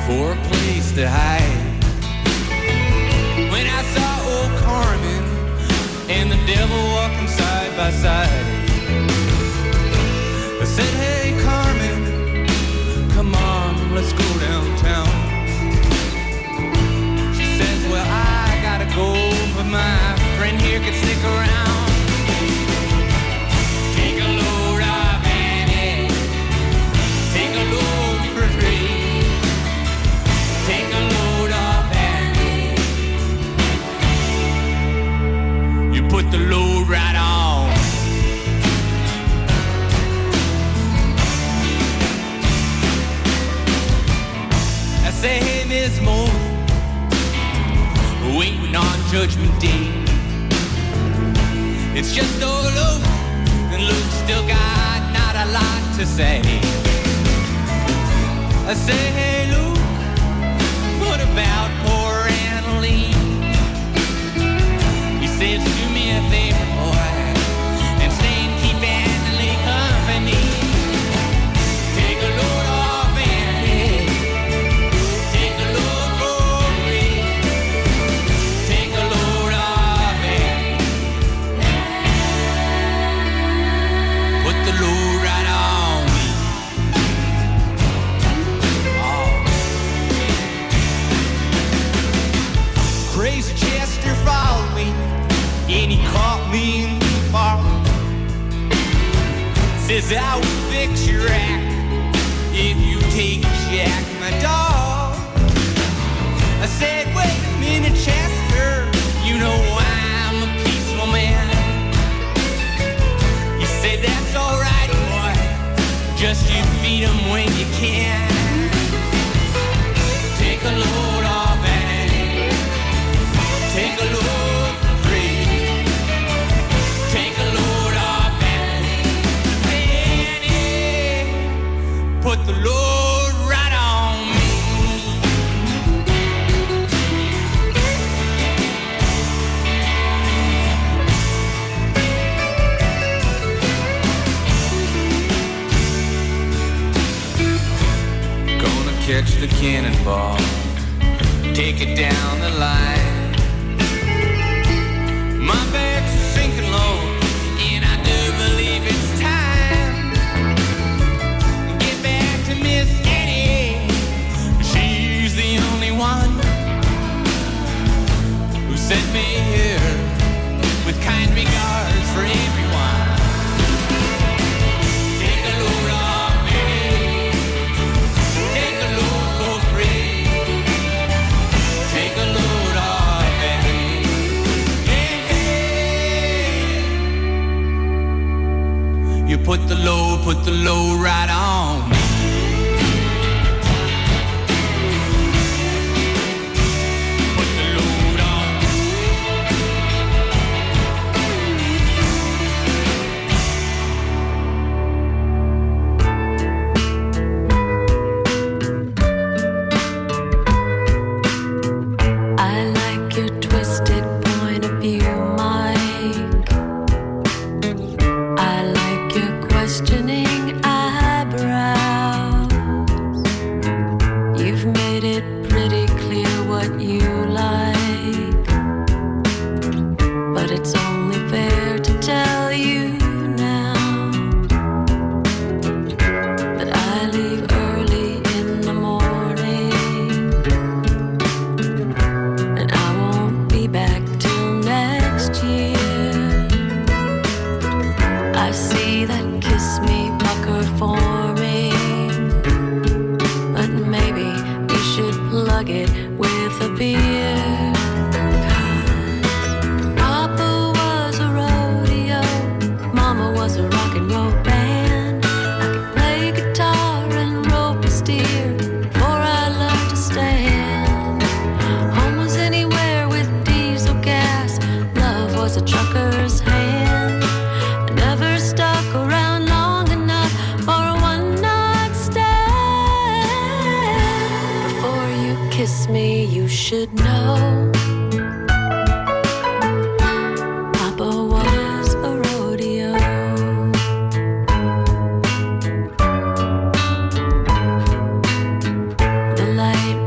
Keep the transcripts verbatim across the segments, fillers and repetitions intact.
for a place to hide. When I saw old Carmen and the devil walking side by side, I said, hey Carmen, come on, let's go downtown. She says, well, I gotta go, but my friend here could stick around. Take a load of Annie, take a load for free. Take a load of Annie, you put the load right on. I say, hey Miss Moore, waiting on Judgment Day. It's just old Luke, and Luke still got not a lot to say. I say, hey Luke, what about poor Annalee? He says, do me a favor, boy, and stay and keep Annalee company. Take a load off Annie, take a load for free. Take a load off Annie, put the load right on me. Crazy Chester followed me, and he caught me in the bar. Says I will fix your act if you take Jack, my dog. I said, wait a minute, Chester, you know I'm a peaceful man. He said, that's all right, boy, just you feed him when you can. Take a load off Annie, take a load for free. Take a load off Annie, Annie, put the load right on me. Gonna catch the cannonball, take it down the line. My bags are sinking low, and I do believe it's time to get back to Miss Annie. She's the only one who sent me here with kind regards for everyone. Take a load off Annie, take a load for free. Take a load off Annie, you put the load, put the load right on me. Put the load on. I like your twisted point of view, Mike. I like your questioning eyebrows. You've made it pretty clear what you like, but it's only fair to tell you now that I leave early in the morning, and I won't be back till next year. I see that kiss me pucker forming, but maybe you should plug it with a beer. Papa was a rodeo, Mama was a rock and roll band. I could play guitar and rope a steer before I learned to stand. Home was anywhere with diesel gas, love was a trucker's hand. I never stuck around long enough for a one-night stand. Before you kiss me, you should know Papa was a rodeo. The light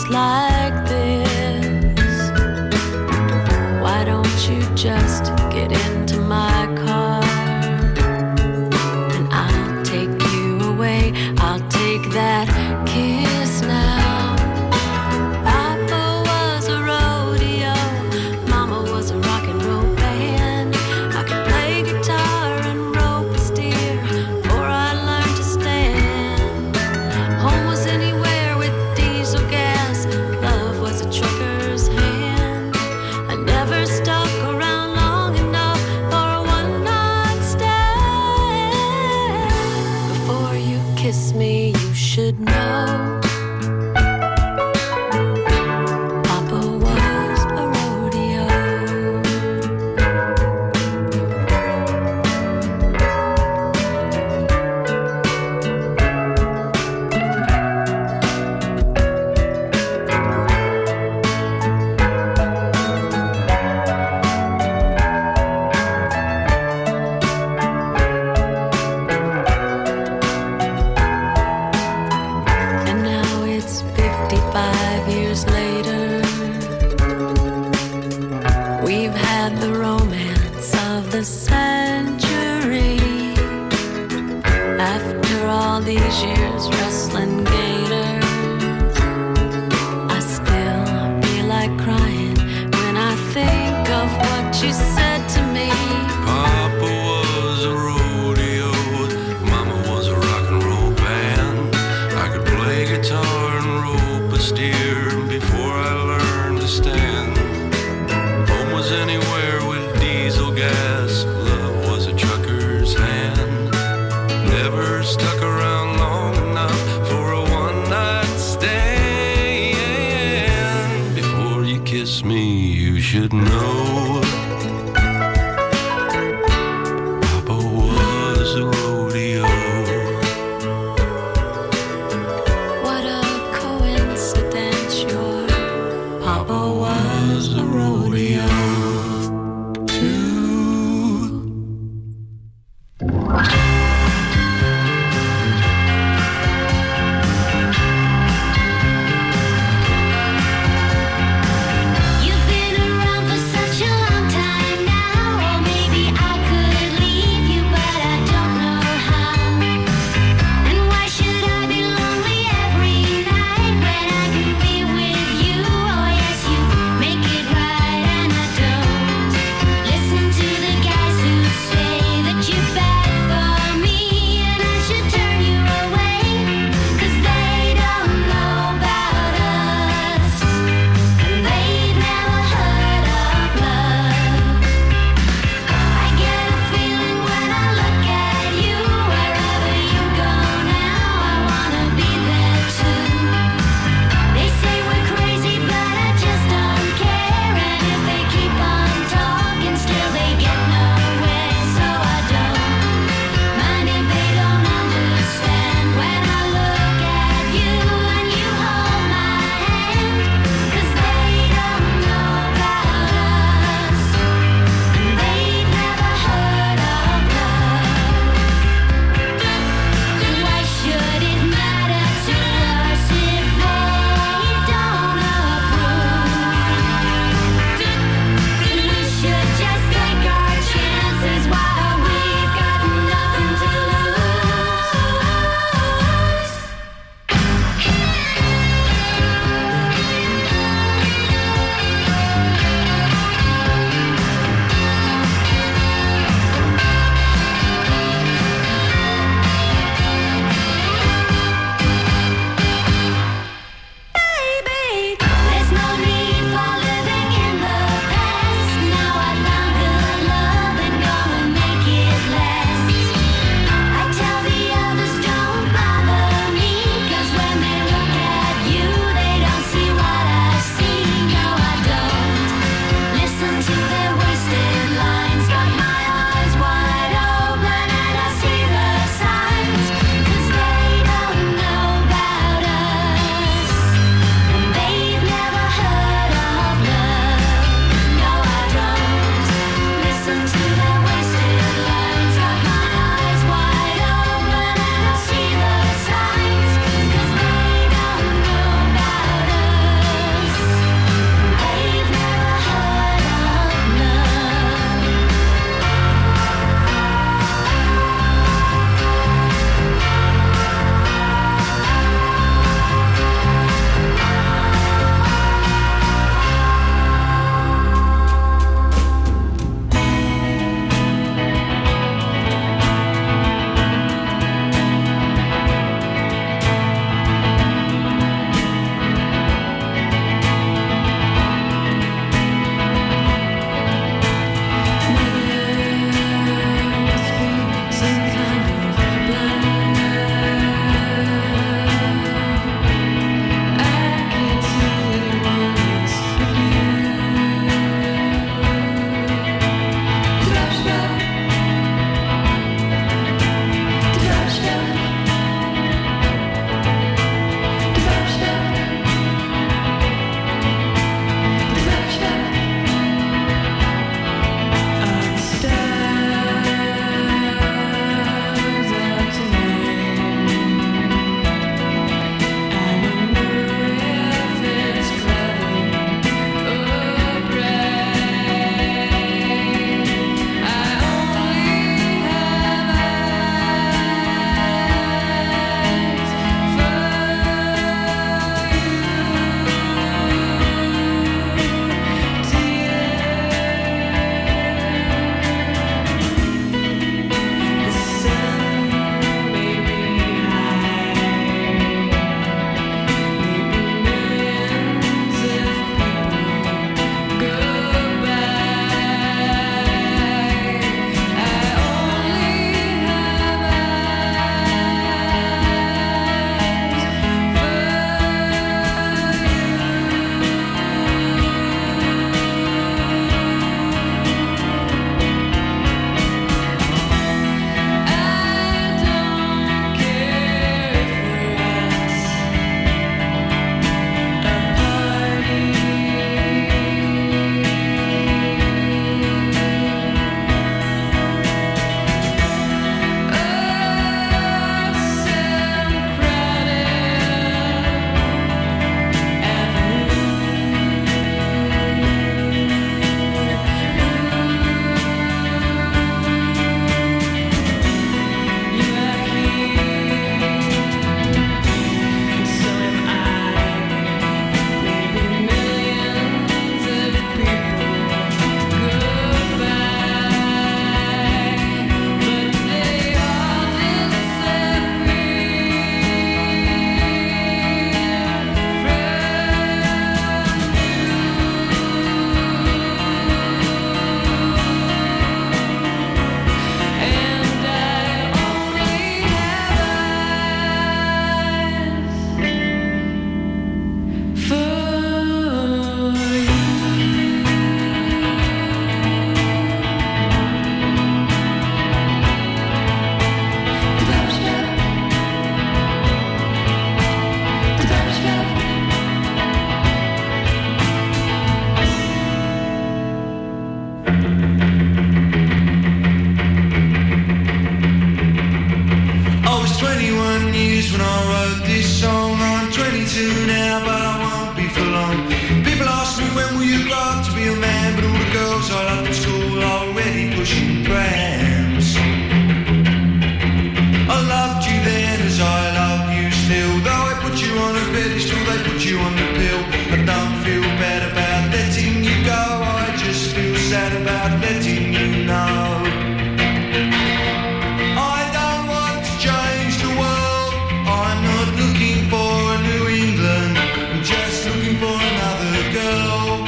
just like this. Why don't you just get into my car and I'll take you away. I'll take that kiss now. Papa was a rodeo, Mama was a rock and roll band. I could play guitar and rope a steer before I learned to stand. Home was anywhere with diesel gas. Love was a trucker's hand. I never stuck around long enough for a one-night stand. Before you kiss me, you should know Papa was a rodeo. And now it's fifty-five years later. We've had the romance of the century. After all these years wrestling gators, I still feel like crying when I think of what you said to me. Papa was a rodeo, Mama was a rock and roll band. I could play guitar and rope a steer before I learned to stand. Home was anywhere with diesel gas. Love was a trucker's hand. Never stuck around long enough for a one-night stand. Before you kiss me, you should know Papa was a rodeo. What a coincidence, your Papa was a rodeo. You've been around for such a to now, but I won't be for long. People ask me when will you grow up to be a man, but all the girls I loved at school are already pushing prams. I loved you then as I love you still. Though I put you on a pedestal, they put you on the pill. I don't feel bad about letting you go, I just feel sad about letting you know. I don't want to change the world, I'm not looking for a New England, I'm just looking for another girl.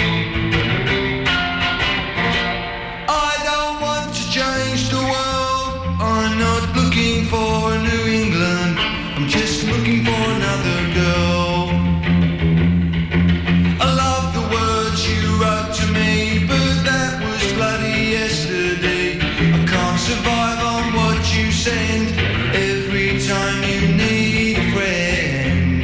I don't want to change the world, I'm not looking for a New England, I'm just looking for another girl. I love the words you wrote to me, but that was bloody yesterday. I can't survive on what you send every time you need a friend.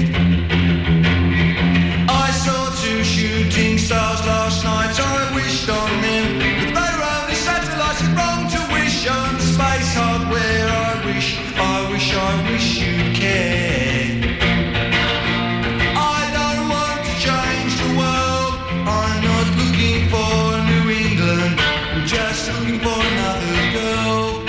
I saw two shooting stars last night, I wished on them, but they were only satellites. It's wrong to wish on space hardware. I wish, I wish, I wish you'd care. I don't want to change the world, I'm not looking for New England, I'm just looking for another girl.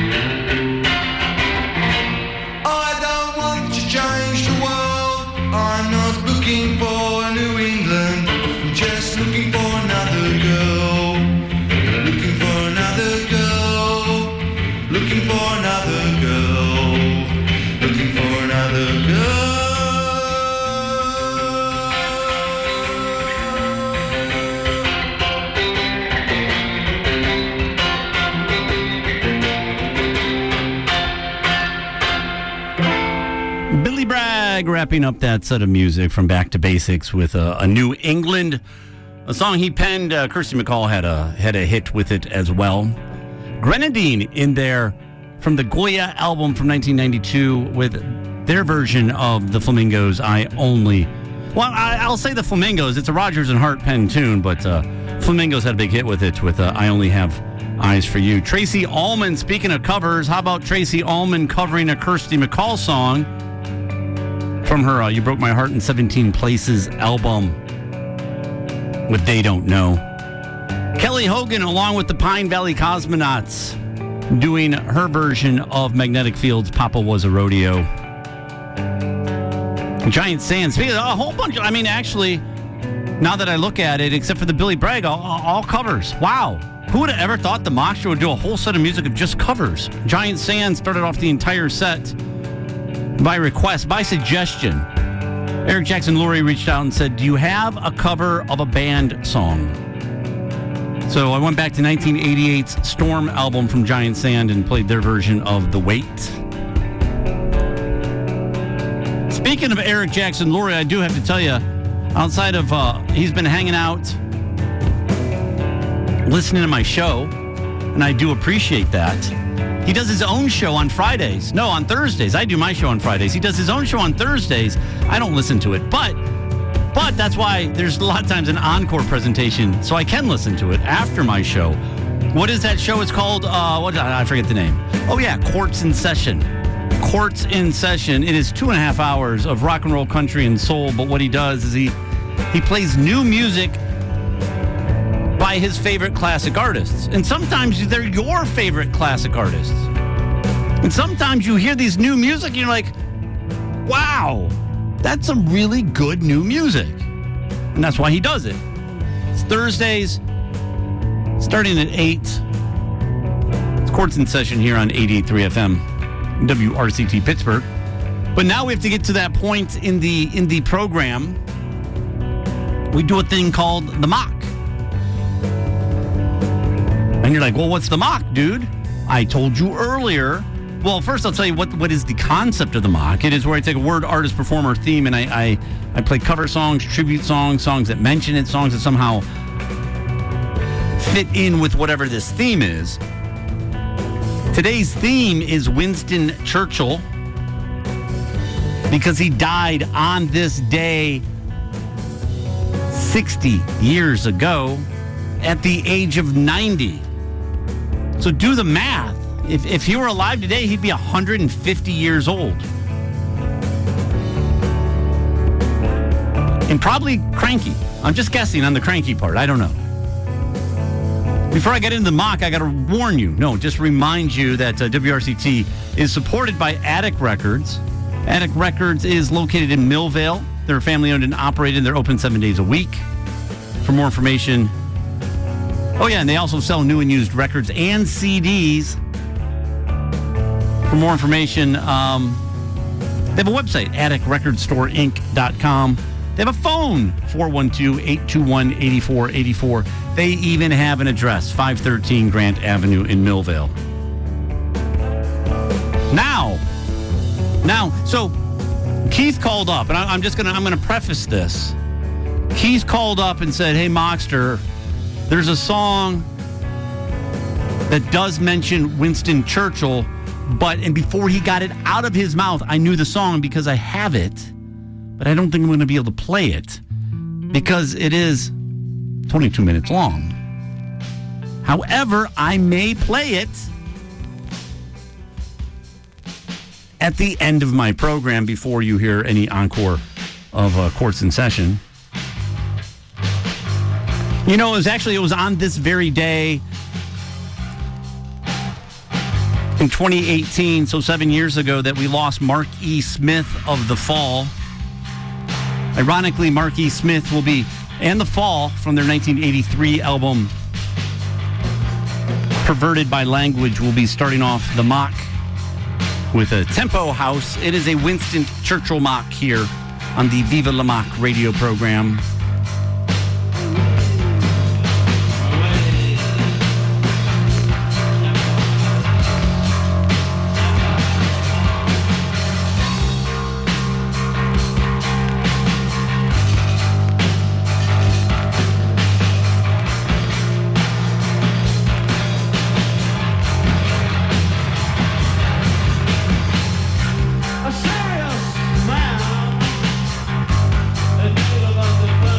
I don't want to change the world, I'm not looking for New England, I'm just looking for another girl. Looking for another girl, looking for another girl, looking for another girl. Billy Bragg wrapping up that set of music from Back to Basics with a, a New England, a song he penned. uh, Kirsty MacColl had a had a hit with it as well. Grenadine in there from the Goya album from nineteen ninety-two with their version of the Flamingos, I Only. Well, I, I'll say the Flamingos. It's a Rodgers and Hart pen tune, but uh, Flamingos had a big hit with it with uh, I Only Have Eyes for You. Tracy Ullman, speaking of covers, how about Tracy Ullman covering a Kirsty MacColl song from her uh, You Broke My Heart in seventeen Places album with They Don't Know. Kelly Hogan, along with the Pine Valley Cosmonauts, doing her version of Magnetic Field's Papa Was a Rodeo. Giant Sand, speaking of a whole bunch of, I mean, actually, now that I look at it, except for the Billy Bragg, all, all covers. Wow. Who would have ever thought the Mock Show would do a whole set of music of just covers? Giant Sand started off the entire set by request, by suggestion. Eric Jackson Lurie reached out and said, do you have a cover of a band song? So I went back to nineteen eighty-eight's Storm album from Giant Sand and played their version of The Weight. Speaking of Eric Jackson Lurie, I do have to tell you, outside of, uh, he's been hanging out, listening to my show, and I do appreciate that. He does his own show on Fridays. No, on Thursdays. I do my show on Fridays. He does his own show on Thursdays. I don't listen to it, but but that's why there's a lot of times an encore presentation, so I can listen to it after my show. What is that show? It's called, uh, what? I forget the name. Oh, yeah, Quartz in Session. Quartz in Session. It is two and a half hours of rock and roll, country, and soul, but what he does is he he plays new music by his favorite classic artists. And sometimes they're your favorite classic artists. And sometimes you hear these new music and you're like, wow, that's some really good new music. And that's why he does it. It's Thursdays, starting at eight. It's Quartz in Session here on eighty-eight point three F M, W R C T Pittsburgh. But now we have to get to that point in the in the program. We do a thing called the mock. And you're like, well, what's the mock, dude? I told you earlier. Well, first I'll tell you what, what is the concept of the mock. It is where I take a word, artist, performer, theme, and I, I, I play cover songs, tribute songs, songs that mention it, songs that somehow fit in with whatever this theme is. Today's theme is Winston Churchill, because he died on this day sixty years ago at the age of ninety. So do the math. If, if he were alive today, he'd be one hundred fifty years old. And probably cranky. I'm just guessing on the cranky part. I don't know. Before I get into the mock, I got to warn you. No, just remind you that uh, W R C T is supported by Attic Records. Attic Records is located in Millvale. They're family-owned and operated. They're open seven days a week. For more information... Oh, yeah, and they also sell new and used records and C Ds. For more information, um, they have a website, attic record store inc dot com. They have a phone, four one two, eight two one, eight four eight four. They even have an address, five thirteen Grant Avenue in Millvale. Now, now, so Keith called up, and I, I'm just gonna, I'm gonna preface this. Keith called up and said, "Hey, Mockster, there's a song that does mention Winston Churchill, but," and before he got it out of his mouth, I knew the song because I have it, but I don't think I'm going to be able to play it because it is twenty-two minutes long. However, I may play it at the end of my program before you hear any encore of uh, Courts in Session. You know, it was actually, it was on this very day in twenty eighteen, so seven years ago, that we lost Mark E. Smith of The Fall. Ironically, Mark E. Smith will be, and The Fall, from their nineteen eighty-three album, Perverted by Language, will be starting off the mock with a Tempo House. It is a Winston Churchill mock here on the Viva La Mock radio program. A serious man, a deal about the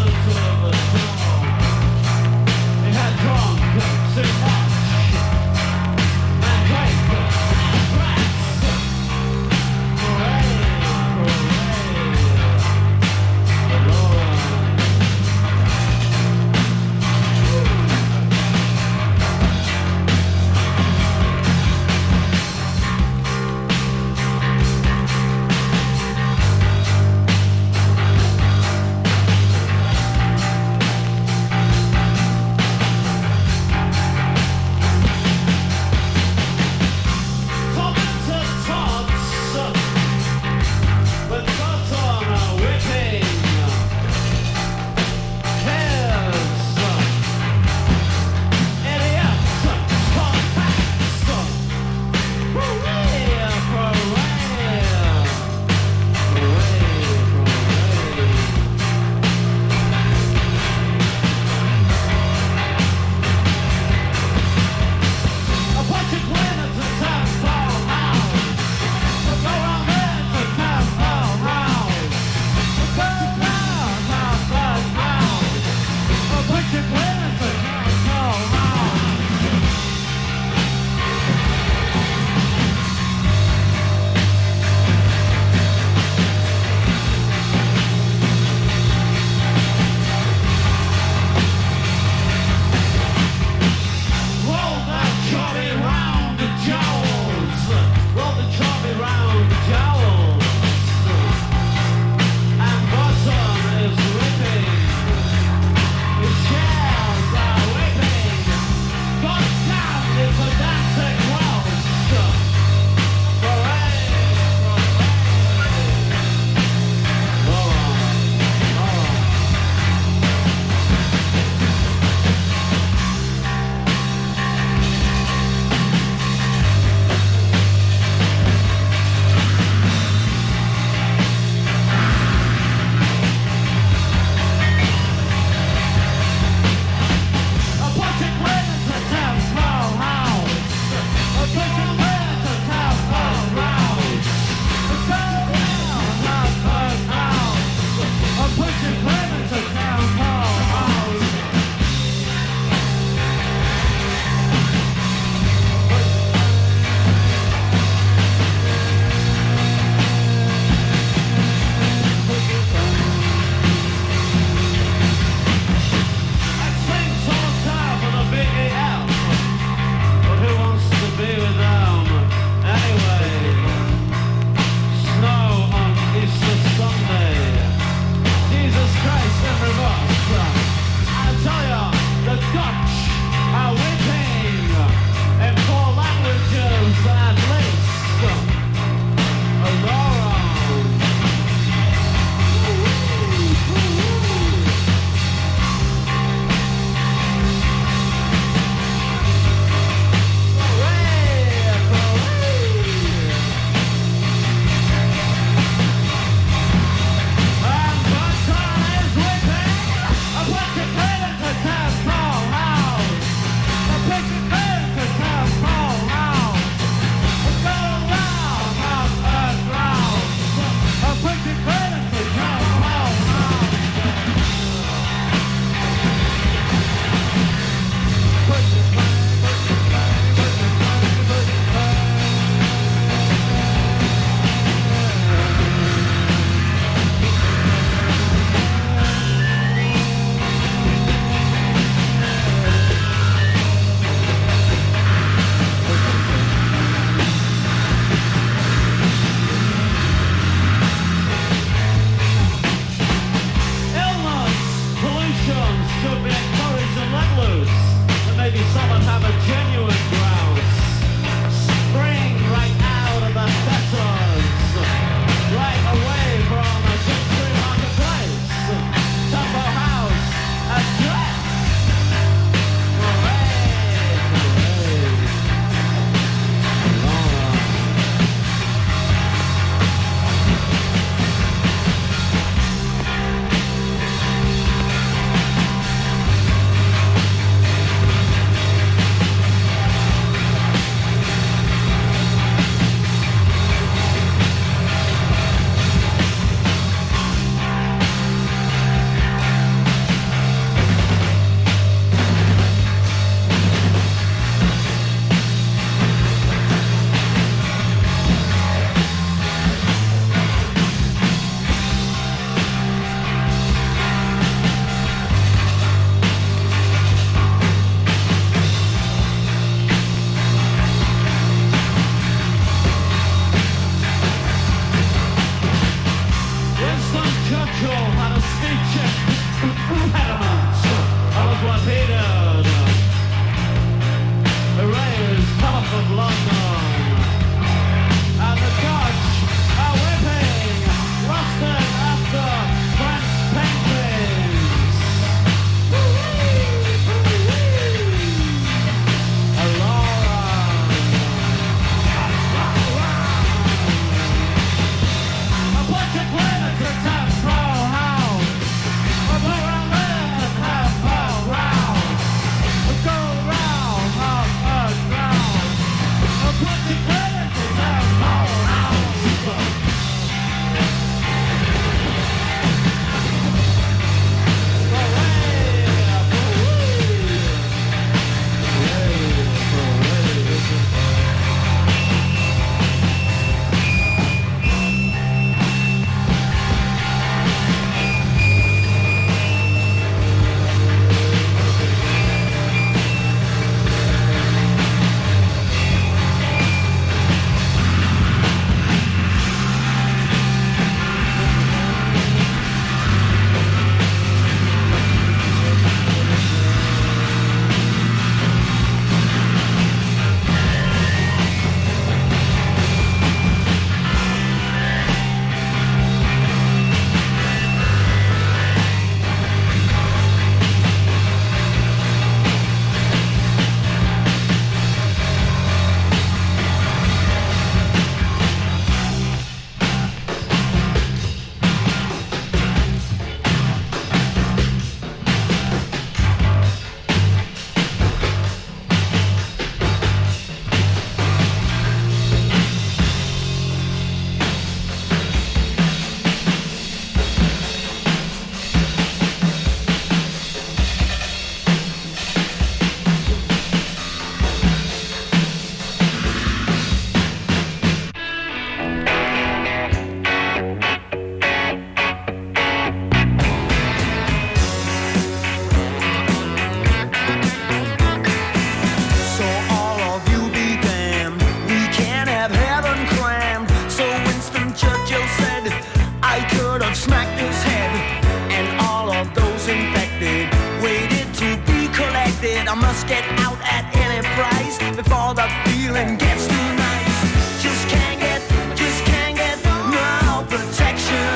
I must get out at any price before the feeling gets too nice. Just can't get, just can't get no protection.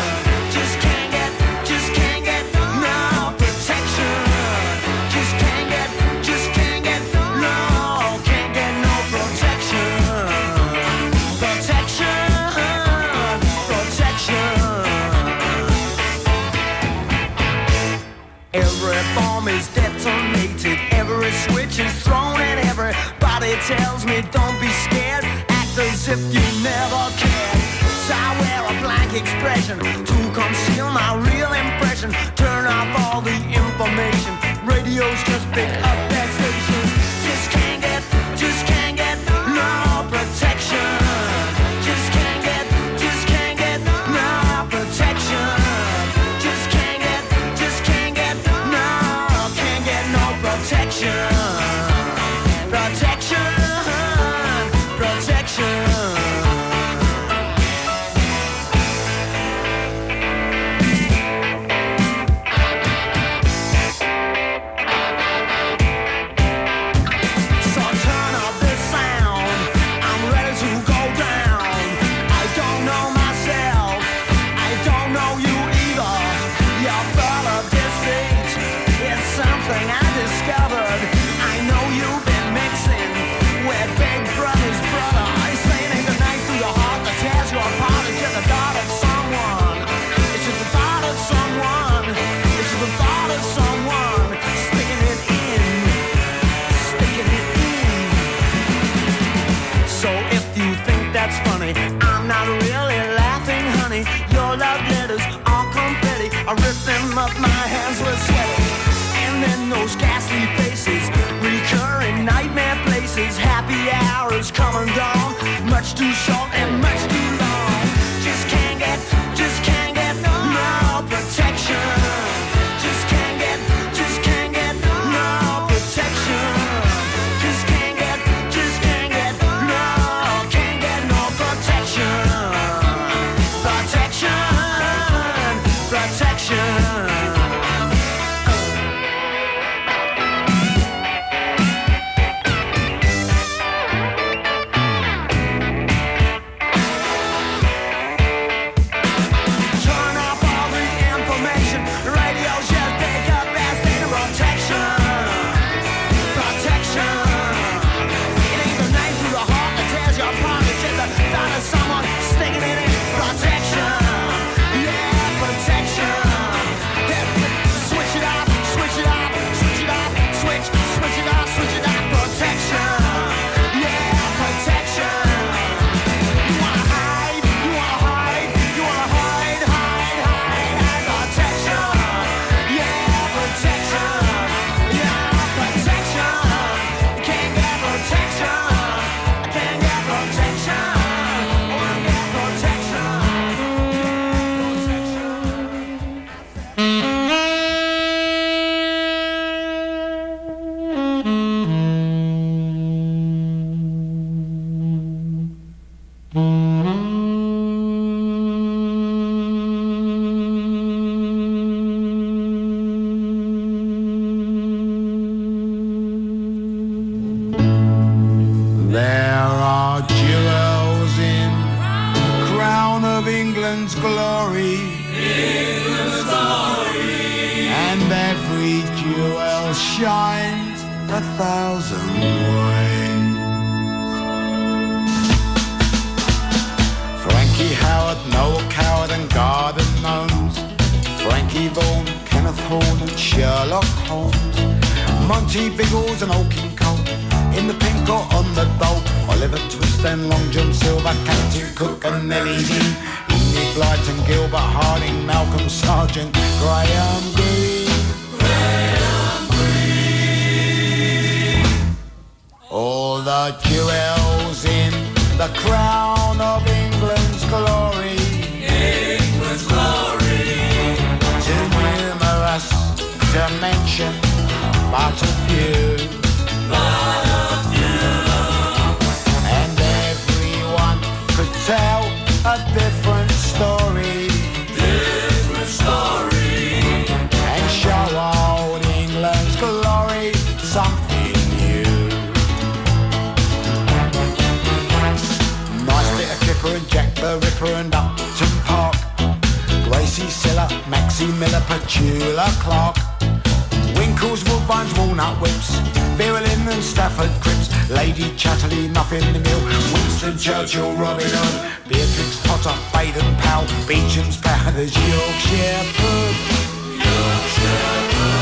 Just can't get, just can't get no protection. Just can't get, just can't get no, can't get no protection. Protection, protection. Every bomb is detonated. Every switch is thrown and everybody tells me don't be scared. Act as if you never cared. So I wear a blank expression to conceal my real impression. Turn off all the information. Radios just pick up that station. Just can't get, just can't get no protection. Just can't get, just can't get no protection. Just can't get, just can't get no, can't get no protection. Protection, protection. So turn up this sound, I'm ready to go down. I don't know myself, I don't know you either. You're full of deceit, it's something I discovered. I know you've been mixing with big brother's brother. Saying ain't the knife through the heart that tears you apart. It's just the thought of someone. It's just the thought of someone. It's just the thought of someone sticking it in, sticking it in. So if you think that's funny, I'm not really laughing, honey. Your love letters are confetti. I rip them up, my hands were sweaty. And then those ghastly faces, recurring nightmare places, happy hours come and gone, much too short and much too long. Just can't get, just can't get no protection. Just can't get, just can't get no protection. Just can't get, just can't get no, can't get no protection. Protection, protection. England's glory. England's glory. And every jewel shines a thousand ways. Frankie Howard, Noel Coward and Garden Gnomes, Frankie Vaughan, Kenneth Horne and Sherlock Holmes, Monty Biggles and Old King Cole, in the pink or on the dole, Oliver Twist and Long John Silver, Captain Cook and Nellie Dean, Enid Blyton, Gilbert Harding, Malcolm Sargent, Graham Greene, Graham Greene. All the jewels in the crown of England's glory, England's glory, too numerous to mention, but a few, but a few, and everyone could tell a different story, different story, and show old England's glory something new. Nice bit of Kipper and Jack the Ripper and Upton Park, Gracie Silla, Maxie Miller, Petula Clark, Winkles, Woodbines, Walnut Whips, Vera Lynn and Stafford Cripps, Lady Chatterley, Muffin the Mill, Winston Churchill, Robin Hood, Beatrix Potter, Baden Powell, Beecham's Powders, Yorkshire Pub, Yorkshire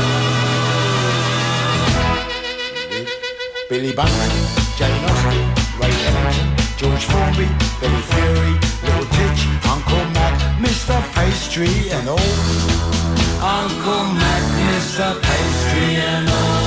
Pub. Billy Bunyan, Jane Austen, Ray Ellington, George Formby, Billy Fury, Little Titch, Uncle Mac, Mister Pastry and all. Uncle Mac, Mister Pastry and all.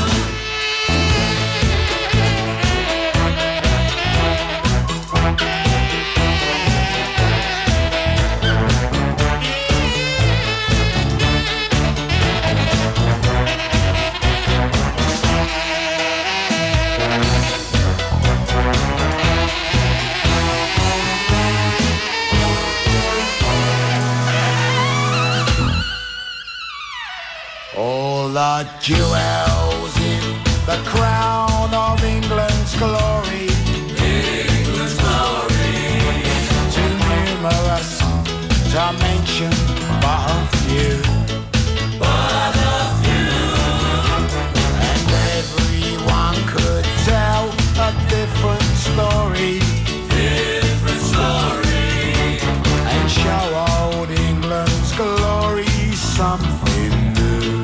All the jewels in the crown of England's glory, England's glory, too numerous to mention, but a few, but a few, and everyone could tell a different story, different story, and show old England's glory something new.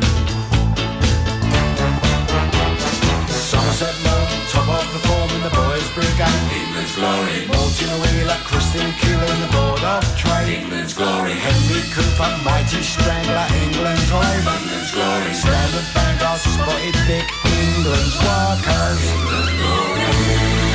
Somerset Maugham, top of the form in the boys' brigade, England's glory. Mortimer Wheeler, Christine Keeler in the board of trade, England's glory. Henry Cooper, Mighty Strangler, England's labour, England's glory. Standard Vanguard, Spotted Dick, England's workers, England's glory.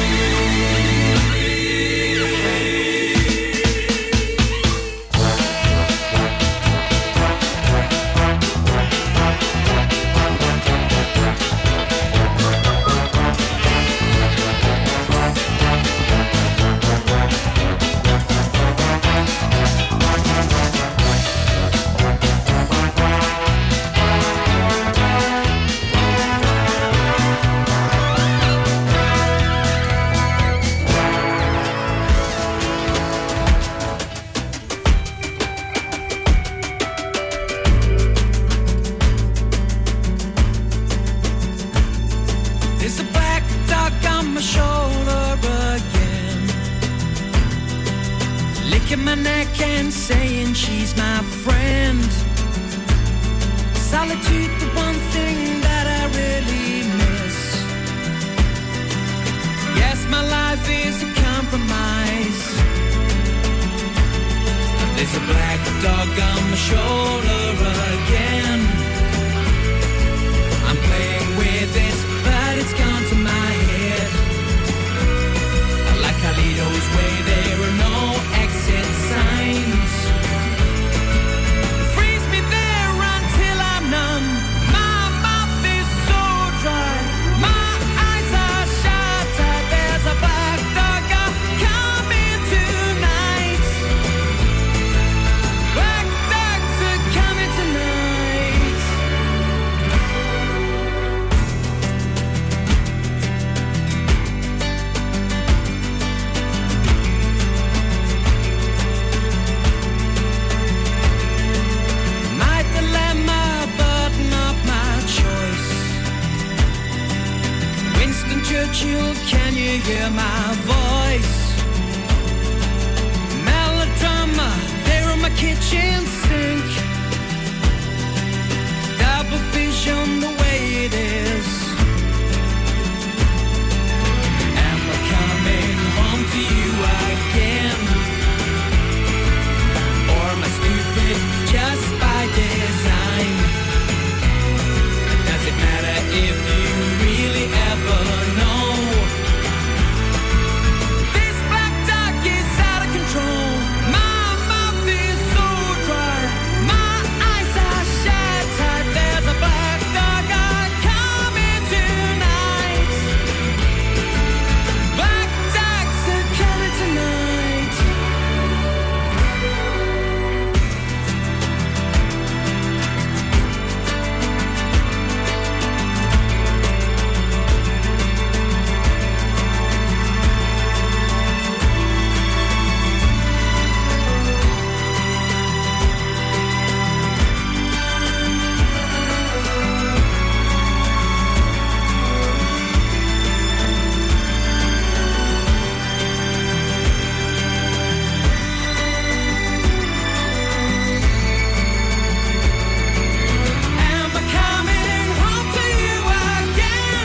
My neck and saying she's my friend. Solitude, the one thing that I really miss. Yes, my life is a compromise. There's a black dog on my shoulder again. I'm playing with it, but it's gone to my head. Like Carlito's way, there are no exit signs. Freeze me there until I'm numb. My mouth is so dry. My eyes are shut. There's a black dog coming tonight. Black dogs are coming tonight. you, can you hear my voice? Melodrama there on my kitchen sink. Double vision the way it is. Am I coming home to you again? Or am I stupid just by design? Does it matter if you really ever know? This black dog is out of control. My mouth is so dry. My eyes are shut tight. There's a black dog coming tonight. Black dogs are coming tonight. Am I coming home to you again?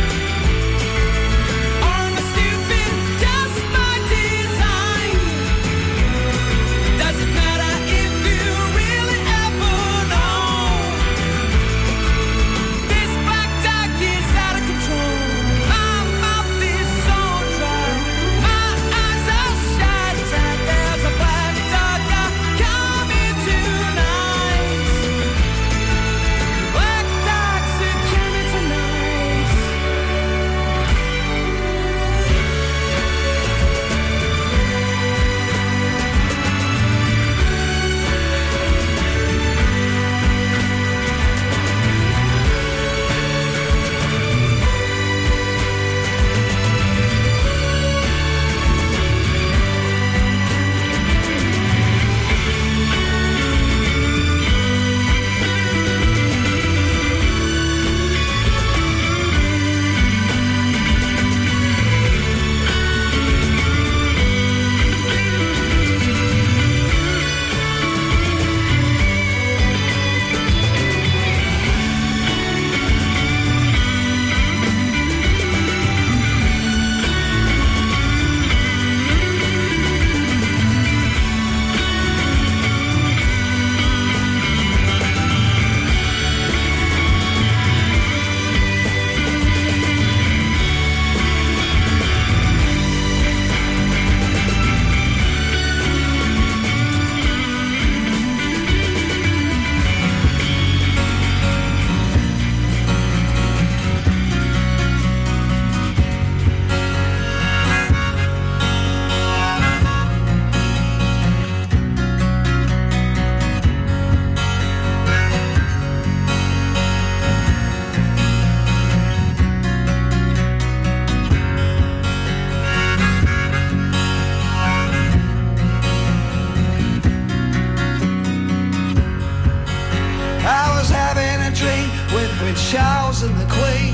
Or am I stupid just by design? Does it matter if you really ever know? This black dog is out of control. My mouth is so dry. My eyes are shut tight. There's a black dog coming tonight. Black dogs are coming tonight. I was having a drink with Prince Charles and the Queen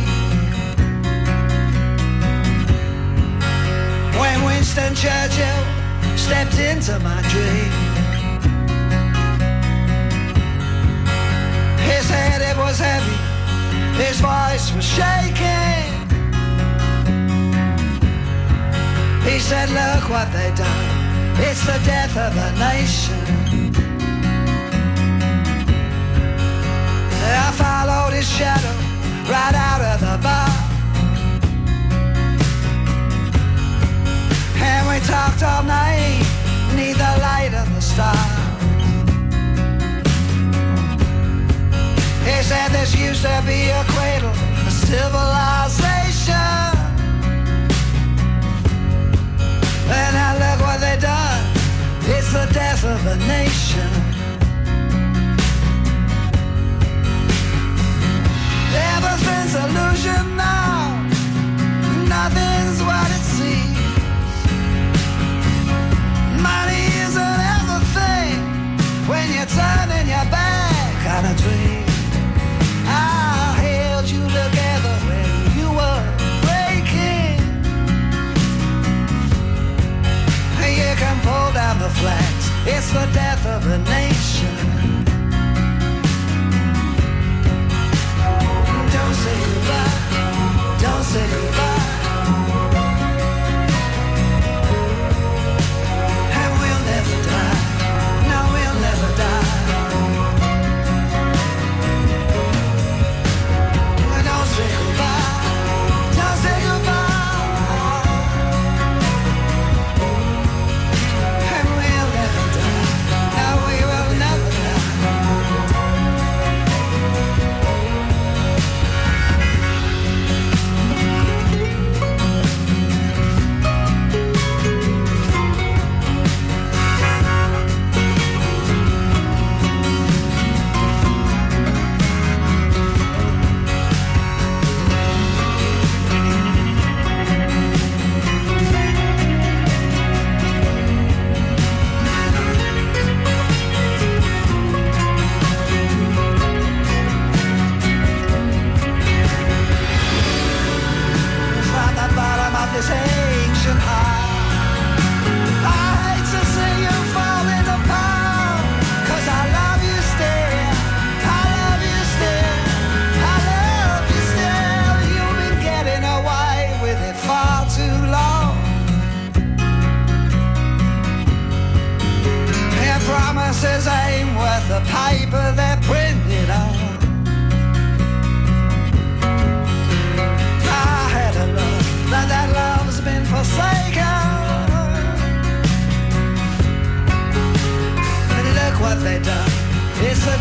when Winston Churchill stepped into my dream. His head, it was heavy, his voice was shaking. He said, look what they done, it's the death of a nation. I followed his shadow right out of the bar, and we talked all night neath the light of the stars. He said this used to be a cradle of civilization, and now look what they done, it's the death of a nation. Everything's illusion now, nothing's what it seems. Money isn't everything when you're turning your back on a dream. I held you together when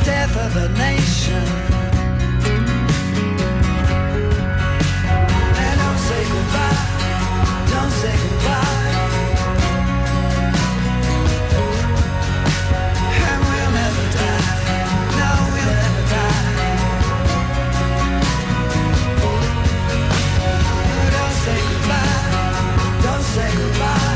death of a nation. And don't say goodbye, don't say goodbye. And we'll never die, no, we'll never die. Don't say goodbye, don't say goodbye.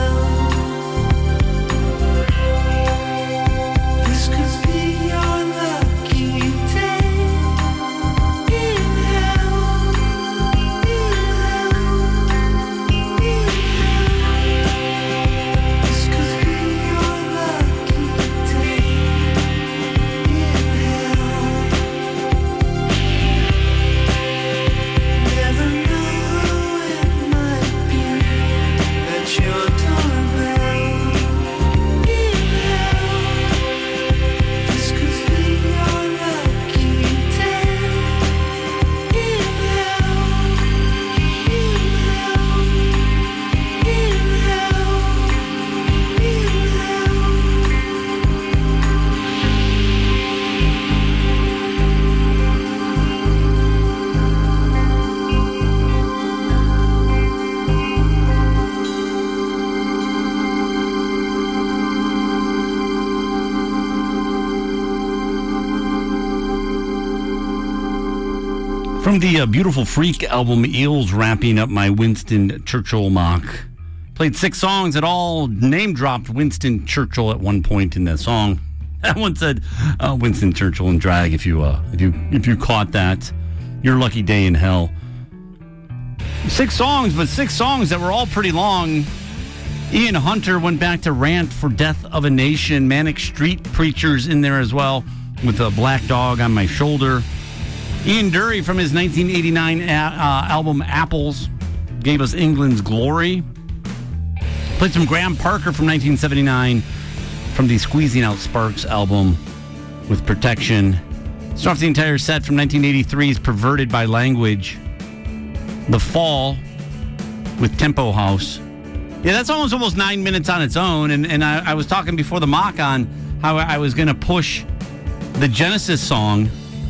This could be your love. From the uh, Beautiful Freak album, Eels, wrapping up my Winston Churchill mock. Played six songs that all name-dropped Winston Churchill at one point in that song. That one said uh, Winston Churchill and drag. If you uh, if you if you caught that, your lucky day in hell. Six songs, but six songs that were all pretty long. Ian Hunter went back to Rant for Death of a Nation. Manic Street Preachers in there as well, with a Black Dog on My Shoulder. Ian Dury from his nineteen eighty-nine a- uh, album Apples gave us England's Glory. Played some Graham Parker from nineteen seventy-nine from the Squeezing Out Sparks album with Protection. Start off the entire set from nineteen eighty-three's Perverted by Language. The Fall with Tempo House. Yeah, that song was almost nine minutes on its own, and, and I, I was talking before the mock on how I was going to push the Genesis song.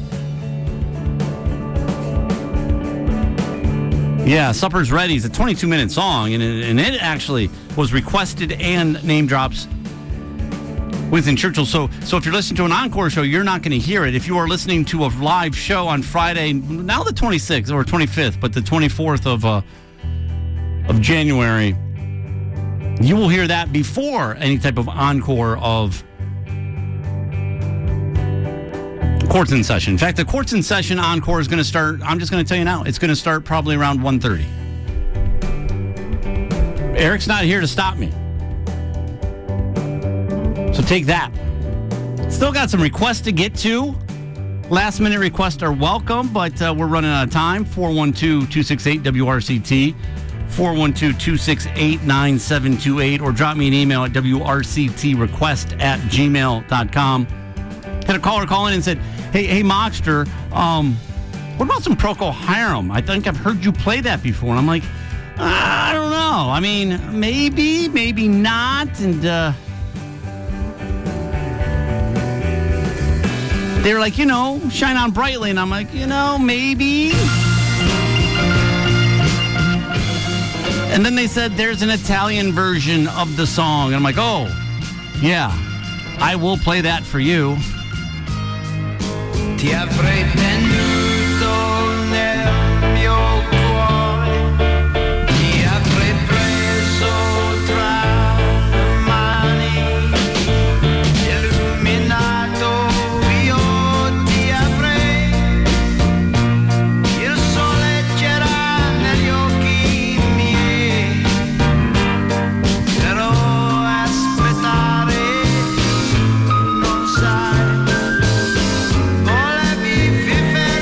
Yeah, Supper's Ready is a twenty-two minute song, and it, and it actually was requested and name drops Winston Churchill. So, so if you're listening to an encore show, you're not going to hear it. If you are listening to a live show on Friday, now the twenty-sixth or twenty-fifth, but the twenty-fourth of uh, of January, you will hear that before any type of encore of Courts in Session. In fact, the Courts in Session encore is going to start, I'm just going to tell you now, it's going to start probably around one thirty. Eric's not here to stop me. So take that. Still got some requests to get to. Last minute requests are welcome, but uh, we're running out of time. four one two, two six eight, W R C T. four one two, two six eight, nine seven two eight. Or drop me an email at W R C T request at gmail dot com. Had a caller call in and said, Hey, hey, Mockster, um, what about some Procol Harum? I think I've heard you play that before. And I'm like, I don't know. I mean, maybe, maybe not. And uh, they were like, you know, Shine On Brightly. And I'm like, you know, maybe. And then they said there's an Italian version of the song. And I'm like, oh, yeah, I will play that for you. Ti avrei tenuto nel mio cuore, ti avrei preso tra le mani, illuminato io ti avrei, il sole c'era negli occhi miei, però aspettare non sai. Volevi vivere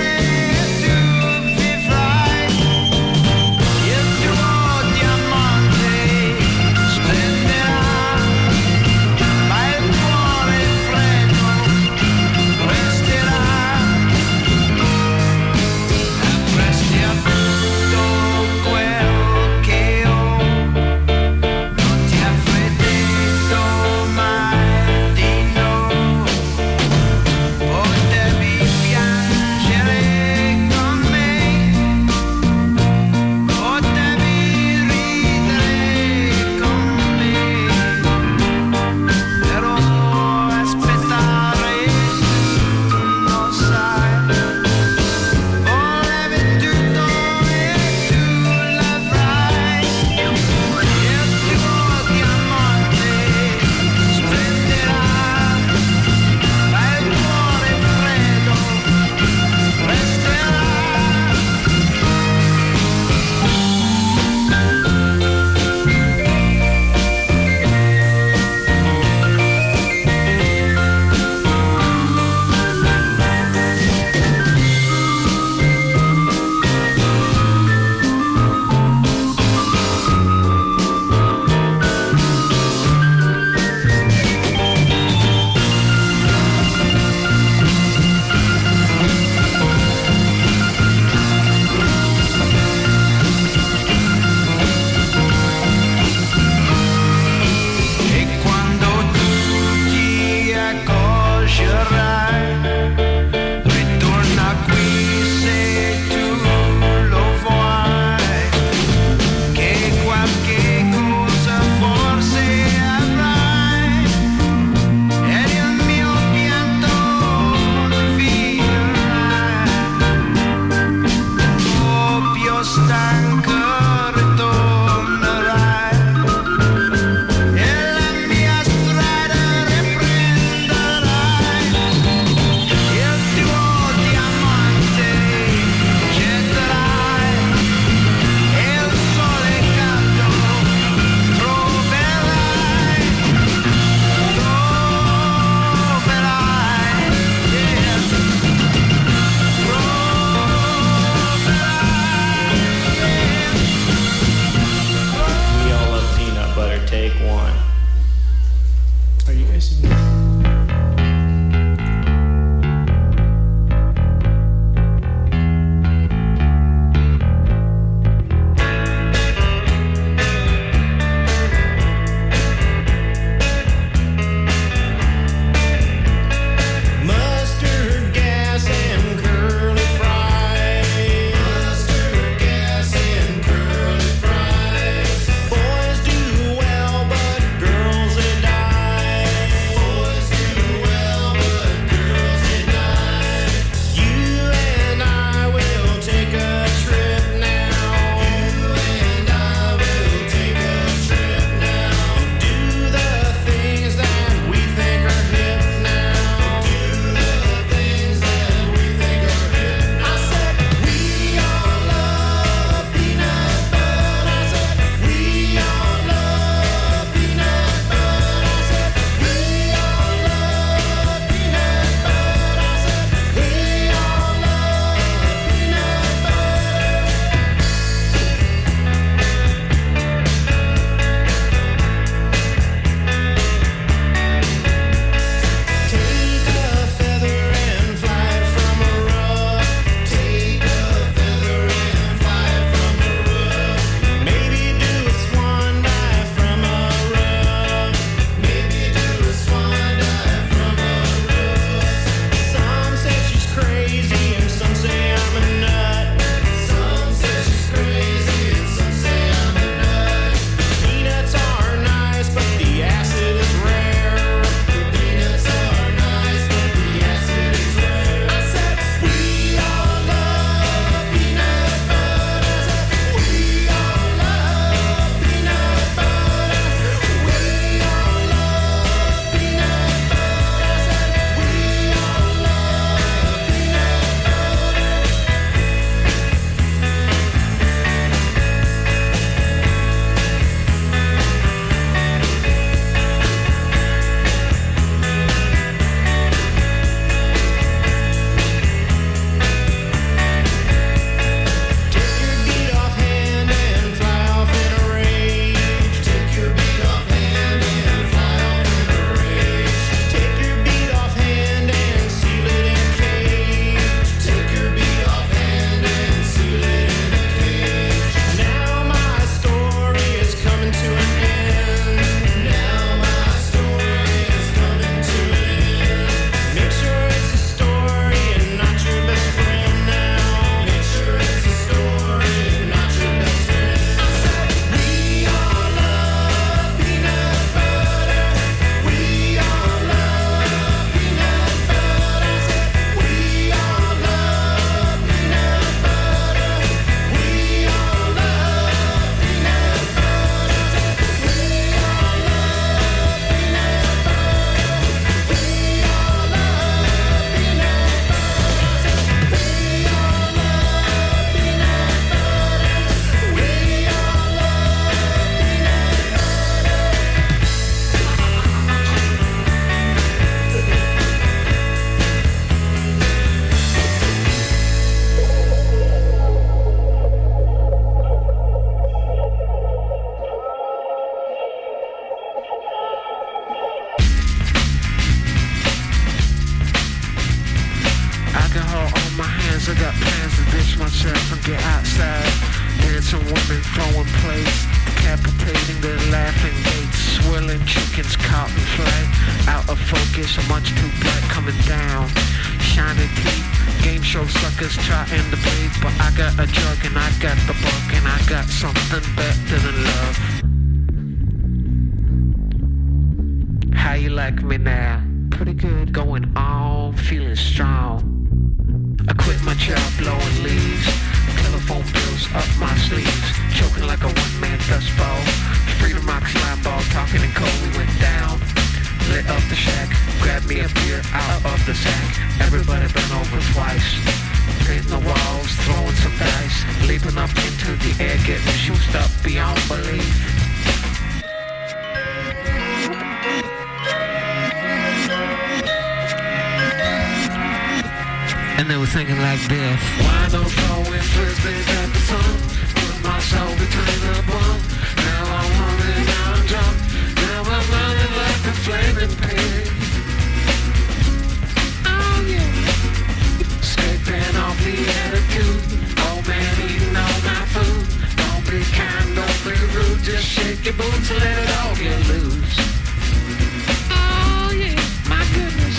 alcohol on my hands. I got plans to ditch myself and get outside. Dancing women throwing plates, decapitating their laughing mates, swirling chickens caught in flight. Out of focus, much too bright coming down. Shining teeth, game show suckers trying to breathe, but I got a jug and I got the bug and I got something better than love. How you like me now? Pretty good, going on, feeling strong. I quit my job, blowing leaves, telephone bills up my sleeves, choking like a one-man dust ball. Freedom rock slime ball, talking in cold, we went down. Lit up the shack, grabbed me a beer out of the sack. Everybody bent over twice, hitting the walls, throwing some dice, leaping up into the air, getting juiced up beyond belief. And they were thinking like this. Why don't throwing frisbees at the sun? Put my soul between the bum. Now I'm hungry, now I'm drunk. Now I'm running like a flaming pig. Oh yeah. Scraping off the attitude. Old man eating all my food. Don't be kind, don't be rude. Just shake your boots and let it all get loose. Oh yeah, my goodness.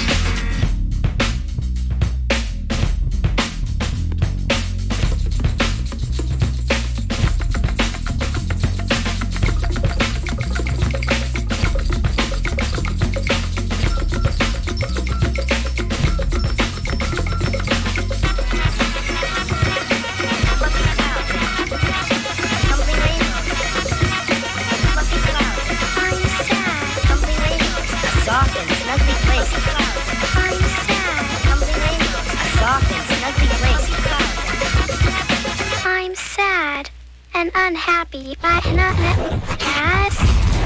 Unhappy, but not yes.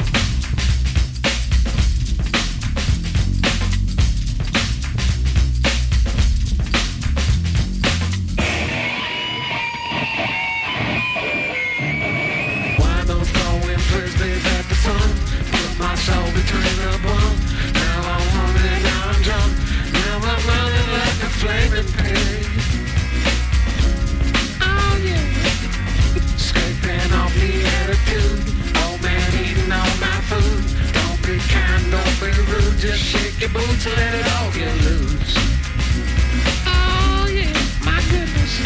Why don't throwing frisbees at the sun? Put my soul between the bum. Now I'm hungry, now I'm drunk. Now I'm running like a flaming pig. Oh yeah. Scraping off the attitude. Old man eating all my food. Don't be kind, don't be rude. Just shake your boots and let it all get loose. Oh yeah, my goodness.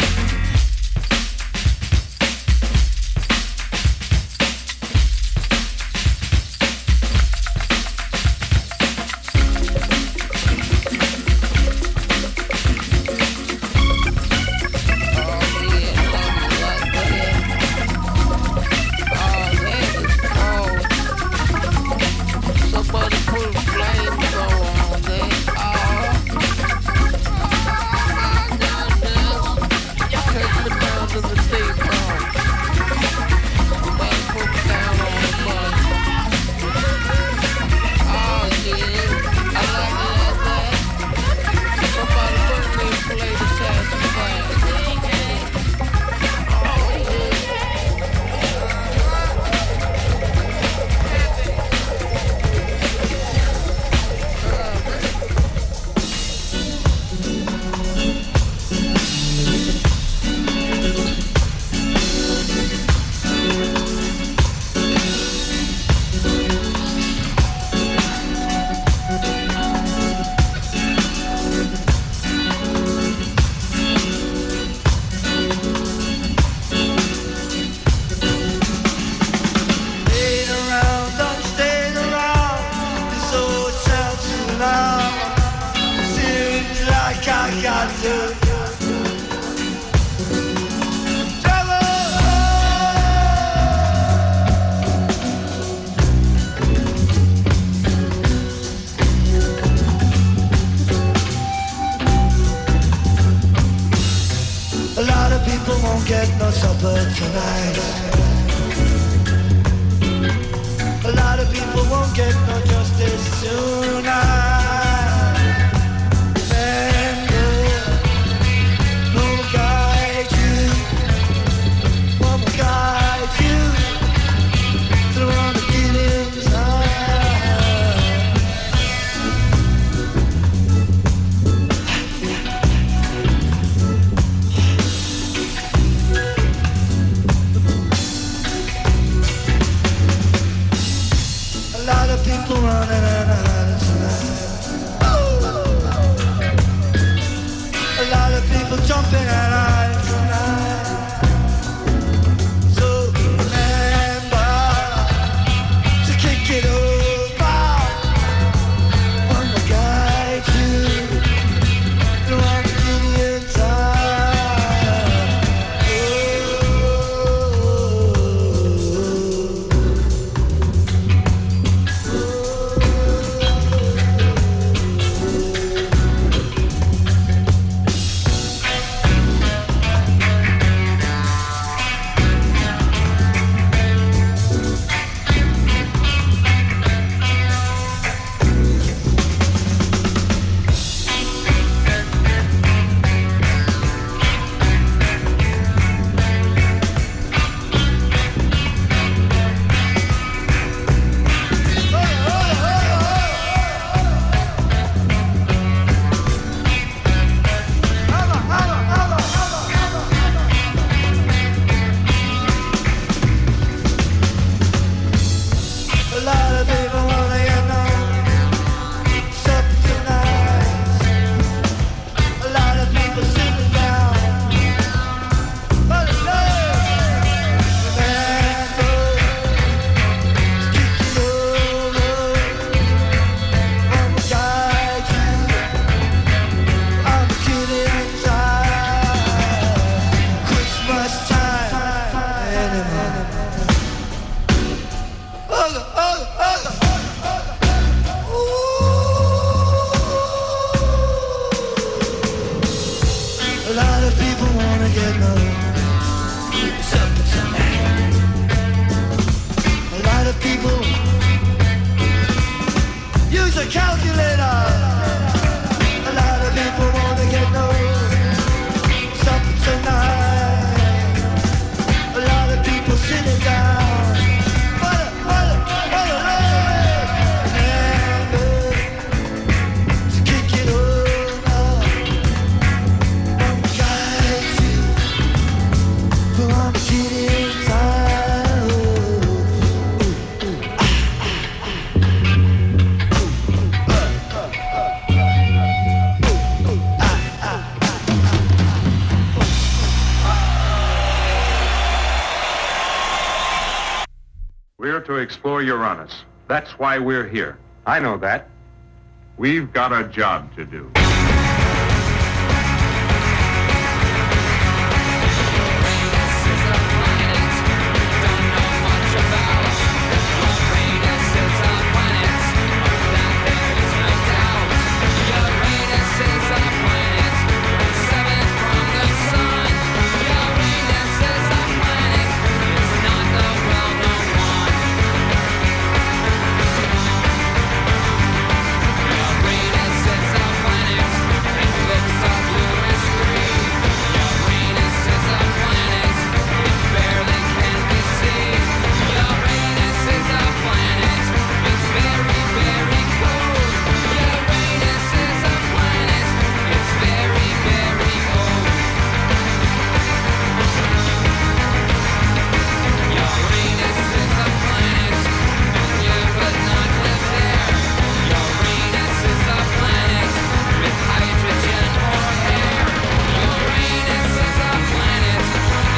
know something tonight. A lot of people use a calculator. A lot of people want to get no something tonight. A lot of people sitting down. What a, what a, what a love. And uh, to kick it over. Guide you from getting tired. Ooh, ooh, ah, We're to explore Uranus. That's why we're here. I know that. We've got a job to do.